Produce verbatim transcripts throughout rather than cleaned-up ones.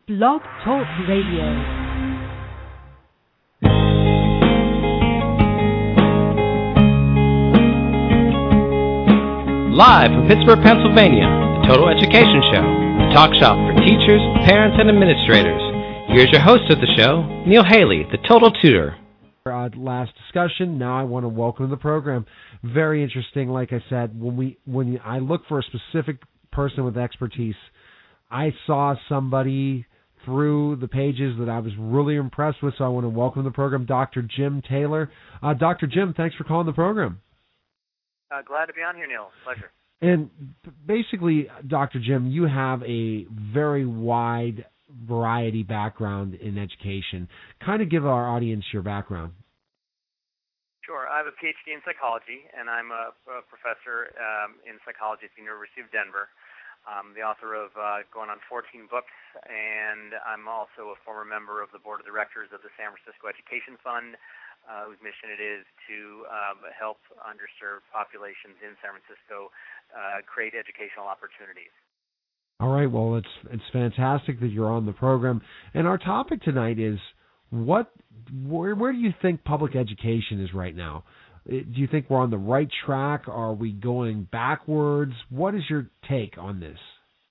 Blog Talk Radio. Live from Pittsburgh, Pennsylvania, the Total Education Show, a talk shop for teachers, parents, and administrators. Here's your host of the show, Neil Haley, the Total Tutor. Uh, last discussion. Now I want to welcome to the program. Very interesting. Like I said, when we when I look for a specific person with expertise, I saw somebody through the pages that I was really impressed with. So I want to welcome to the program Doctor Jim Taylor. Uh, Doctor Jim, thanks for calling the program. Uh, glad to be on here, Neil. Pleasure. And basically, Doctor Jim, you have a very wide variety background in education. Kind of give our audience your background. Sure. I have a P H D in psychology, and I'm a, a professor um, in psychology at the University of Denver. I'm the author of uh, going on fourteen books, and I'm also a former member of the board of directors of the San Francisco Education Fund, uh, whose mission it is to um, help underserved populations in San Francisco uh, create educational opportunities. All right. Well, it's it's fantastic that you're on the program, and our topic tonight is what where where do you think public education is right now? Do you think we're on the right track? Are we going backwards? What is your take on this?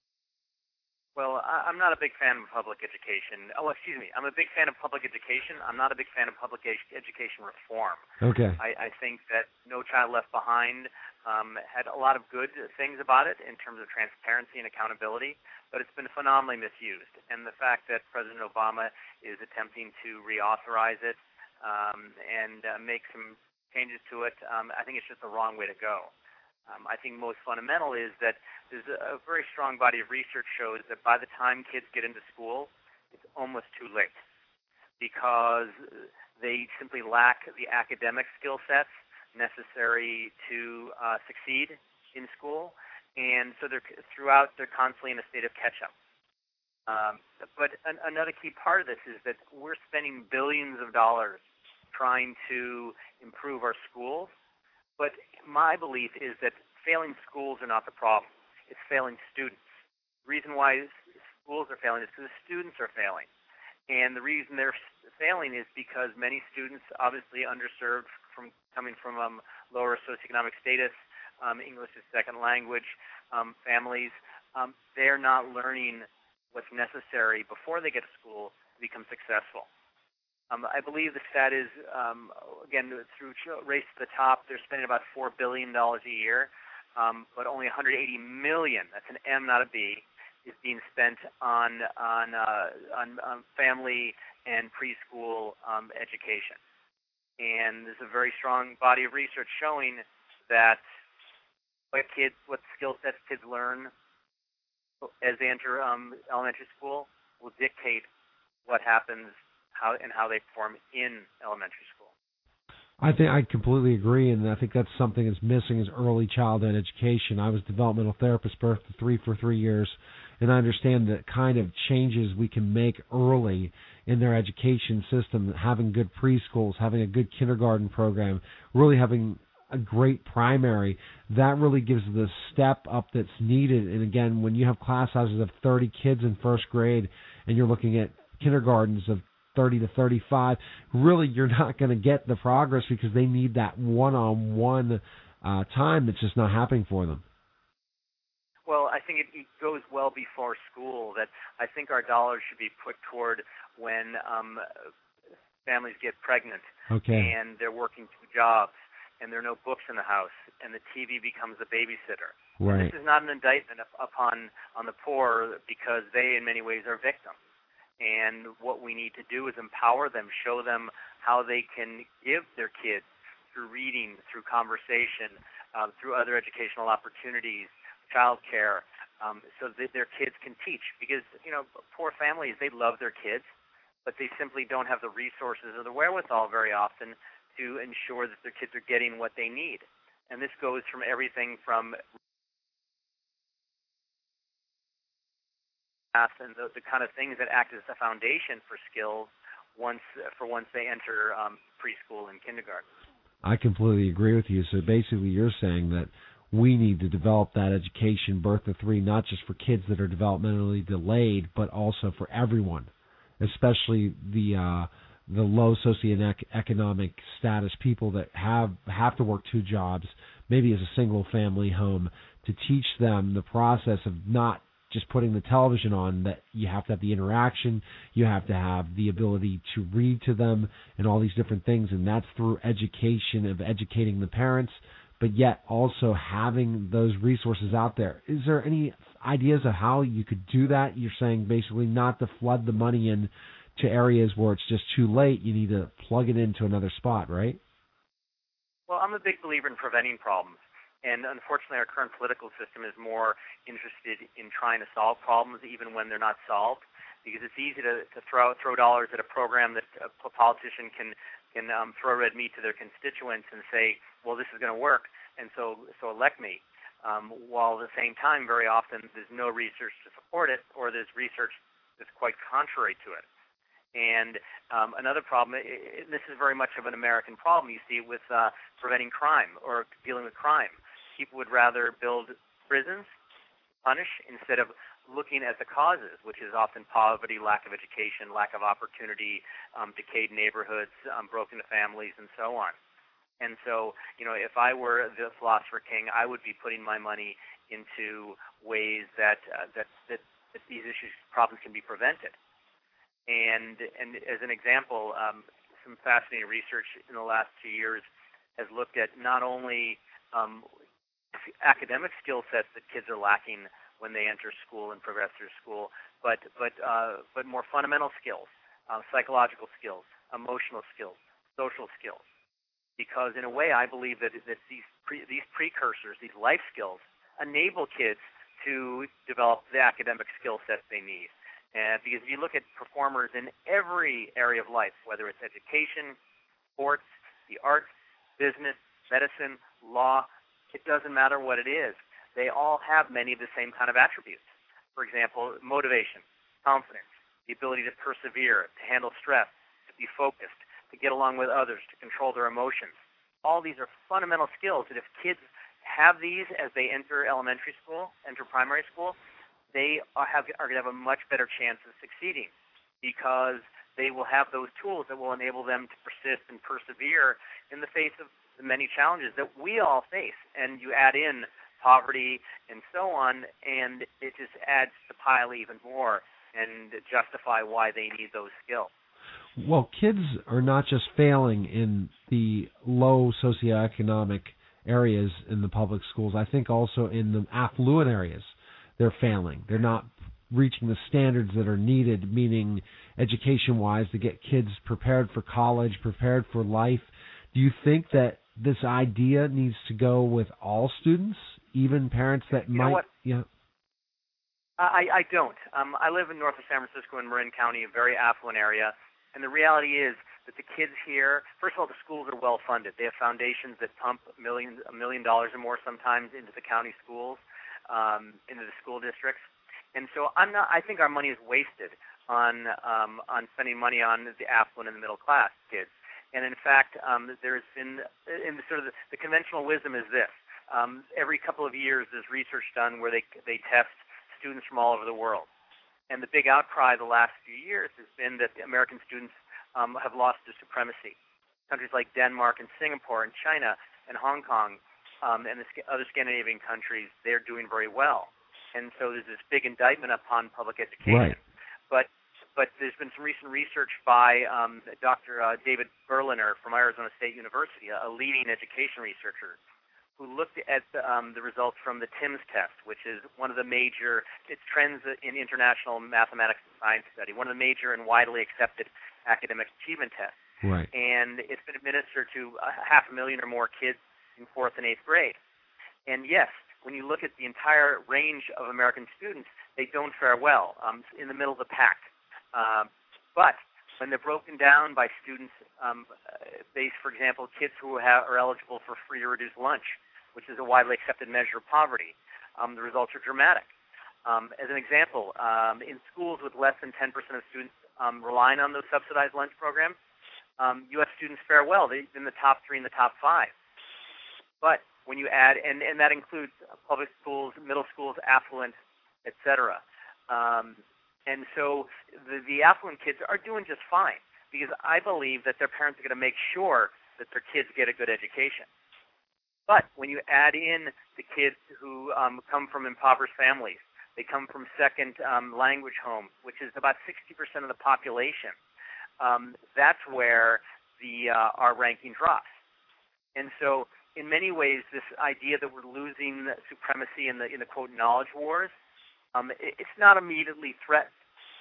Well, I'm not a big fan of public education. Oh, excuse me. I'm a big fan of public education. I'm not a big fan of public ed- education reform. Okay. I, I think that No Child Left Behind um, had a lot of good things about it in terms of transparency and accountability, but it's been phenomenally misused. And the fact that President Obama is attempting to reauthorize it um, and uh, make some changes to it, um, I think it's just the wrong way to go. Um, I think most fundamental is that there's a, a very strong body of research shows that by the time kids get into school, it's almost too late because they simply lack the academic skill sets necessary to uh, succeed in school, and so they're throughout they're constantly in a state of catch-up. Um, but an, another key part of this is that we're spending billions of dollars trying to improve our schools, but my belief is that failing schools are not the problem. It's failing students. The reason why schools are failing is because the students are failing. And the reason they're failing is because many students, obviously underserved from coming from um, lower socioeconomic status, um, English as second language, um, families, um, they're not learning what's necessary before they get to school to become successful. Um, I believe the stat is, um, again, through Race to the Top, they're spending about four billion dollars a year, um, but only one hundred eighty million dollars, that's an M, not a B, is being spent on on, uh, on, on family and preschool um, education. And there's a very strong body of research showing that what kids, what skill sets kids learn as they enter um, elementary school will dictate what happens how and how they perform in elementary school. I think I completely agree, and I think that's something that's missing is early childhood education. I was a developmental therapist for three for three years, and I understand the kind of changes we can make early in their education system, having good preschools, having a good kindergarten program, really having a great primary. That really gives the step up that's needed. And again, when you have class sizes of thirty kids in first grade, and you're looking at kindergartens of thirty to thirty-five, really you're not going to get the progress because they need that one-on-one uh, time that's just not happening for them. Well, I think it, it goes well before school. That I think our dollars should be put toward when um, families get pregnant okay. and they're working two jobs and there are no books in the house and the T V becomes a babysitter. Right. This is not an indictment upon on the poor because they in many ways are victims. And what we need to do is empower them, show them how they can give their kids through reading, through conversation, um, through other educational opportunities, child care, um, so that their kids can teach. Because, you know, poor families, they love their kids, but they simply don't have the resources or the wherewithal very often to ensure that their kids are getting what they need. And this goes from everything from and the, the kind of things that act as a foundation for skills once for once they enter um, preschool and kindergarten. I completely agree with you. So basically you're saying that we need to develop that education, birth to three, not just for kids that are developmentally delayed, but also for everyone, especially the uh, the low socioeconomic status people that have have to work two jobs, maybe as a single family home, to teach them the process of not just putting the television on, that you have to have the interaction, you have to have the ability to read to them and all these different things, and that's through education, of educating the parents, but yet also having those resources out there. Is there any ideas of how you could do that? You're saying basically not to flood the money in to areas where it's just too late. You need to plug it into another spot, right? Well, I'm a big believer in preventing problems. And unfortunately, our current political system is more interested in trying to solve problems even when they're not solved, because it's easy to, to throw throw dollars at a program that a politician can can um, throw red meat to their constituents and say, well, this is going to work, and so so elect me. Um, while at the same time, very often there's no research to support it, or there's research that's quite contrary to it. And um, another problem, it, this is very much of an American problem. You see it with uh, preventing crime or dealing with crime. People would rather build prisons, punish, instead of looking at the causes, which is often poverty, lack of education, lack of opportunity, um, decayed neighborhoods, um, broken families, and so on. And so, you know, if I were the philosopher king, I would be putting my money into ways that uh, that, that that these issues, problems can be prevented. And and as an example, um, some fascinating research in the last two years has looked at not only um, academic skill sets that kids are lacking when they enter school and progress through school, but but uh, but more fundamental skills, uh, psychological skills, emotional skills, social skills. Because in a way, I believe that that these pre, these precursors, these life skills, enable kids to develop the academic skill sets they need. And because if you look at performers in every area of life, whether it's education, sports, the arts, business, medicine, law, it doesn't matter what it is. They all have many of the same kind of attributes. For example, motivation, confidence, the ability to persevere, to handle stress, to be focused, to get along with others, to control their emotions. All these are fundamental skills that if kids have these as they enter elementary school, enter primary school, they are, have, are going to have a much better chance of succeeding because they will have those tools that will enable them to persist and persevere in the face of the many challenges that we all face. And you add in poverty and so on, and it just adds to the pile even more and justify why they need those skills. Well, kids are not just failing in the low socioeconomic areas in the public schools. I think also in the affluent areas, they're failing. They're not reaching the standards that are needed, meaning education-wise, to get kids prepared for college, prepared for life. Do you think that this idea needs to go with all students, even parents that you might... Know what? Yeah. I, I don't. Um, I live in north of San Francisco in Marin County, a very affluent area, and the reality is that the kids here, first of all, the schools are well-funded. They have foundations that pump millions, a million dollars or more sometimes into the county schools, um, into the school districts. And so I'm not. I think our money is wasted on um, on spending money on the affluent and the middle class kids. And in fact, um, there's been in the sort of the, the conventional wisdom is this: um, every couple of years, there's research done where they they test students from all over the world. And the big outcry the last few years has been that the American students um, have lost their supremacy. Countries like Denmark and Singapore and China and Hong Kong um, and the other Scandinavian countries, they're doing very well. And so there's this big indictment upon public education. Right. But but there's been some recent research by um, Doctor Uh, David Berliner from Arizona State University, a, a leading education researcher, who looked at the, um, the results from the TIMSS test, which is one of the major, it's Trends in International Mathematics and Science Study, one of the major and widely accepted academic achievement tests. Right. And it's been administered to a half a million or more kids in fourth and eighth grade. And yes, when you look at the entire range of American students, they don't fare well, um, in the middle of the pack. Um, but when they're broken down by students, um, based, for example, kids who have, are eligible for free or reduced lunch, which is a widely accepted measure of poverty, um, the results are dramatic. Um, as an example, um, in schools with less than ten percent of students um, relying on those subsidized lunch programs, um, U S students fare well. They're in the top three and the top five. But when you add, and, and that includes public schools, middle schools, affluent, et cetera. Um, and so the, the affluent kids are doing just fine because I believe that their parents are going to make sure that their kids get a good education. But when you add in the kids who um, come from impoverished families, they come from second um, language homes, which is about sixty percent of the population, um, that's where the uh, our ranking drops. And so in many ways, this idea that we're losing supremacy in the, in the quote, knowledge wars, um, it, it's not immediately threatened.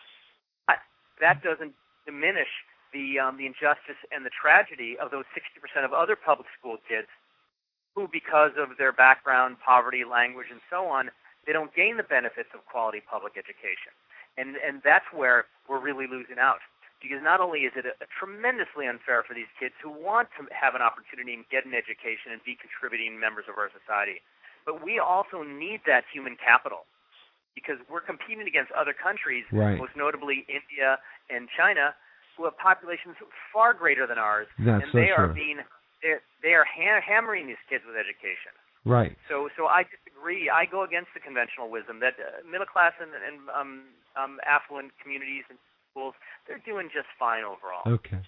But that doesn't diminish the, um, the injustice and the tragedy of those sixty percent of other public school kids who, because of their background, poverty, language, and so on, they don't gain the benefits of quality public education. And, and that's where we're really losing out. Because not only is it a, a tremendously unfair for these kids who want to have an opportunity and get an education and be contributing members of our society, but we also need that human capital because we're competing against other countries, right. most notably India and China, who have populations far greater than ours, That's and so they are true. being they're, they are ha- hammering these kids with education. Right. So, so I disagree. I go against the conventional wisdom that uh, middle class and, and um, um, affluent communities and schools, they're doing just fine overall. Okay.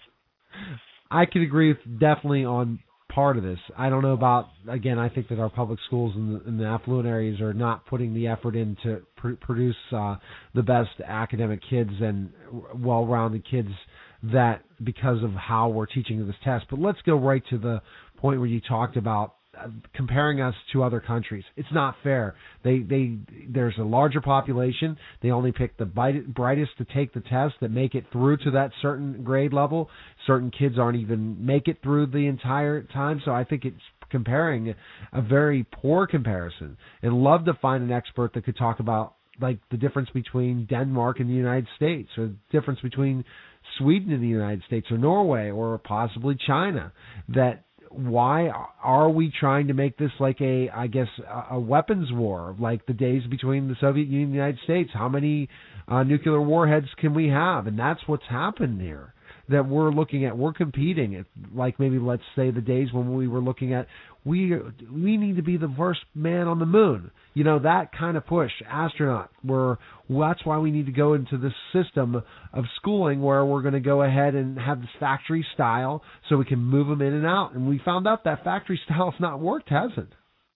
I could agree with definitely on part of this. I don't know about, again, I think that our public schools in the, in the affluent areas are not putting the effort in to pr- produce uh, the best academic kids and well-rounded kids that because of how we're teaching this test. But let's go right to the point where you talked about Uh, comparing us to other countries. It's not fair. They they there's a larger population. They only pick the brightest to take the test that make it through to that certain grade level. Certain kids aren't even make it through the entire time. So I think it's comparing a very poor comparison. And love to find an expert that could talk about like the difference between Denmark and the United States, or the difference between Sweden and the United States, or Norway, or possibly China. That why are we trying to make this like a, I guess, a weapons war, like the days between the Soviet Union and the United States? How many uh, nuclear warheads can we have? And that's what's happened here, that we're looking at. We're competing at, like maybe let's say the days when we were looking at, we we need to be the first man on the moon. You know, that kind of push, astronaut. We're, well, that's why we need to go into this system of schooling where we're going to go ahead and have this factory style so we can move them in and out. And we found out that factory style has not worked, has it?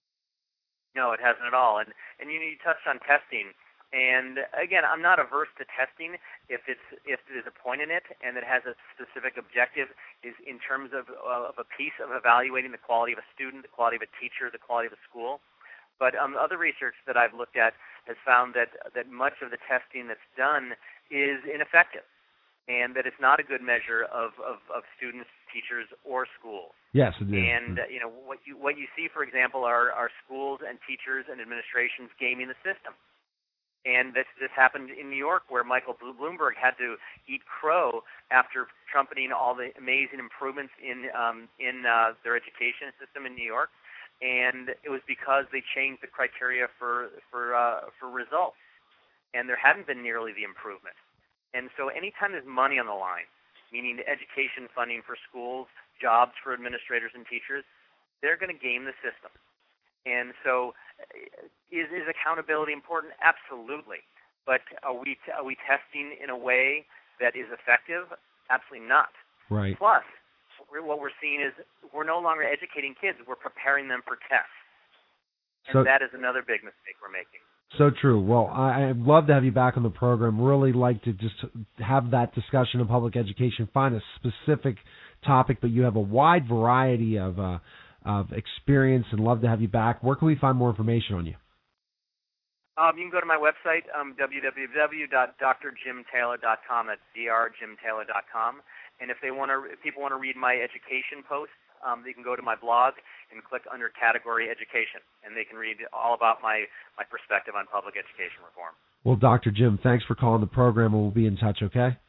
No, it hasn't at all. And and you, you touched on testing. And again, I'm not averse to testing if it's if there's a point in it and it has a specific objective, is in terms of uh, of a piece of evaluating the quality of a student, the quality of a teacher, the quality of a school. But um, other research that I've looked at has found that that much of the testing that's done is ineffective, and that it's not a good measure of, of, of students, teachers, or schools. Yes, it is. And uh, you know what you what you see, for example, are are schools and teachers and administrations gaming the system. And this this happened in New York, where Michael Bloomberg had to eat crow after trumpeting all the amazing improvements in um, in uh, their education system in New York. And it was because they changed the criteria for for uh, for results, and there hadn't been nearly the improvement. And so, anytime there's money on the line, meaning education funding for schools, jobs for administrators and teachers, they're going to game the system. And so, is is accountability important? Absolutely. But are we are we testing in a way that is effective? Absolutely not. Right. Plus, what we're seeing is we're no longer educating kids, we're preparing them for tests. And so, that is another big mistake we're making. So true. Well, I, I'd love to have you back on the program. Really like to just have that discussion of public education, find a specific topic, but you have a wide variety of uh, of experience, and love to have you back. Where can we find more information on you? Um, you can go to my website, um, w w w dot d r jim taylor dot com. That's d r jim taylor dot com. And if they want to, if people want to read my education posts, um, they can go to my blog and click under category education, and they can read all about my, my perspective on public education reform. Well, Doctor Jim, thanks for calling the program, and we'll be in touch, okay?